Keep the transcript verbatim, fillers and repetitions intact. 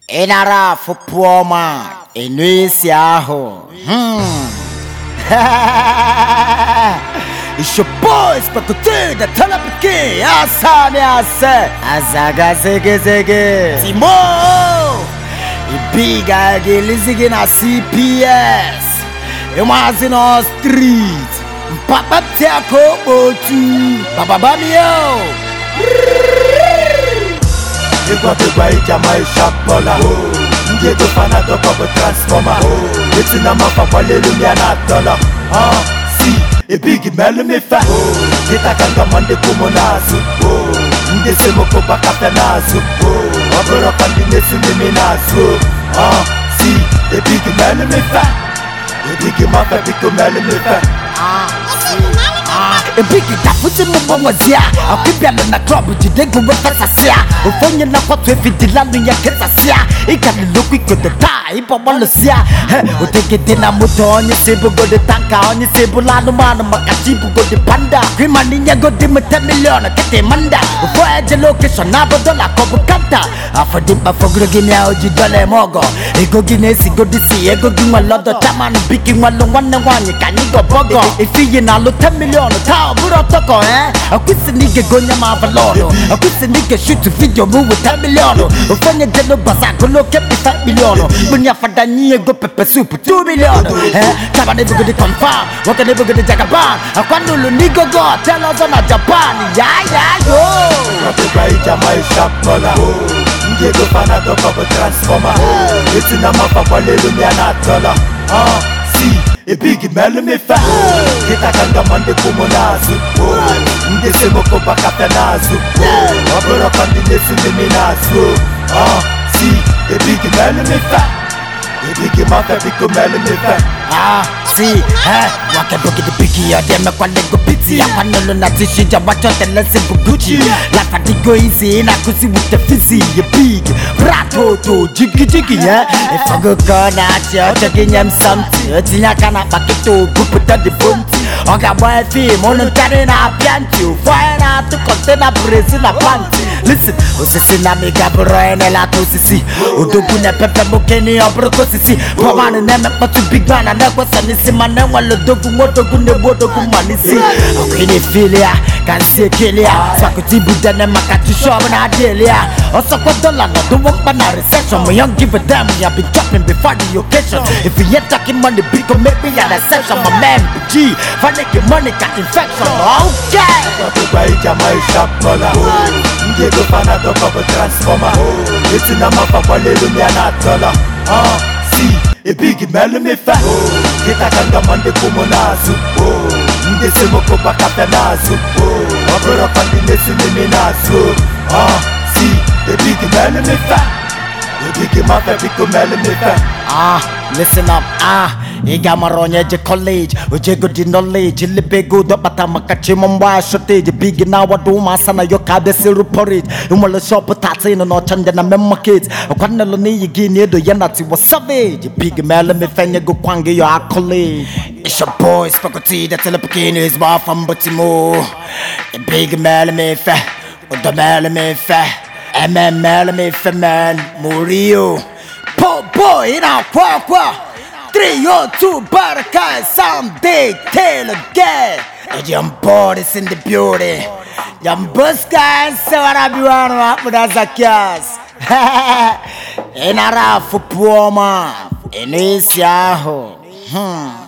Inara for poor man, Inuisiaho. Hmm. It's your boy, Spakuti, the Talapiki, Asami Ase, Azaga Zege Zege, Timo, big guy, listening a C P S, it was in our street, Papa Tiako, Botu, Papa Bamio. You got the right Jamai Shapola. You go find a dog of a transformer. It's in a map of a little Yana dollar. Ah, see, a big melody fat. Get a kanga mande kumonazu. The Semoko Bacatanazu. Over up on the Nessuminazu. Ah, see, a big melody fat. A big map of the melody fat. Ah, a big taputi mumazia. A people in the club, you dig with Tassia. A phone in the pot with the landing your Ketasia. It can look quick with the tie, but Molosia. We take it in a motor on your sable, go the tanka on your sable, Lanumana, Makachibu, go the panda. Grimania go dim a ten million, a Ketemanda. Before the location, Nabadola, Copacanta. After the Bafogina, Jidole Mogo. Ego Guinness, go to see, Ego give a lot of time and picking one one and one. You can go Bogo. If you now look ten million. Burotoko, eh? A quiz nigga gonya mavalono. A quiz nigga shoot to video move with ten million. A funny jello bazaco look at five million. When you for Dania go pepper soup, two million. Eh? Taba never go to confirm. What can never go to Jagaban? A quando nigga go tell us on a Japan. Yeah, yeah, yo. Got the right Jamai Shapola. You go find a dog of a transformer. It's in a map of a little Yana dollar. Ah, see. A big melody fat. Get a kanga mande kumonazu. The Semoko Bacatanazu. Over up on the Nessuminazu. Ah, see, a big melody fat. A big mouth, a big melody fat. Ah, see, eh? What a book at the biggie, or them a quality pizzy. I want to know that she just watch out and listen for Gucci. Like a go easy, and I could see with the fizzy, a big rato to jiggy jiggy, yeah. If I go gonna checking them something, it's in a can of bucket to group with the bunty. I got my team on a carrying up yanty, fire out to container brace in a panty. Listen, who's a cinamica brain and a tosisi, who do put a pepper mokeni or brocosisi, Roman and them but to big man and that was an isiman and one of the motor gunde water kumanisi. Okay, filia can see Kilia, Sakuti Buddha and Makati Shaw and Adelia. Also, for the land of the one banner reception, we don't give a damn. We have been dropping before the occasion. If we ain't talking money, big maybe an exception. My man, G, for making money, got infection. Okay. Got the right Jamai Shapola. You go find a dog of a transformer. It's in a map of a little Yana dollar. Ah, see, a big melody fat. Get a kanga mande kumonazu. The Semoko Bacatanazu. Over up on the Nessuminazu. Ah, see, a big melody fat. A big mouth, a big melody fat. Ah, listen up, ah. Igamaronya je college, uje go di knowledge, libe go do batamakachi mumba shortage, big na wadu masana yo kabe siru porridge, umalo shop tati no no chanja na memma kids, kwana lo ni yigi ni do yanati was savage, big mele me fenya go kwangi yo accolade. It's your boy Spakuti, the Telepakini is bar from Butimo, a big mele me fe, with the mele me fe, M M mele me fe man, Murillo, po boy in our qua qua. Three or two Baraka someday tell again. And young boy is in the beauty. Young bus guys, so what I be one up with us a kiss. In a rough for poor man. In his yahoo. Hmm.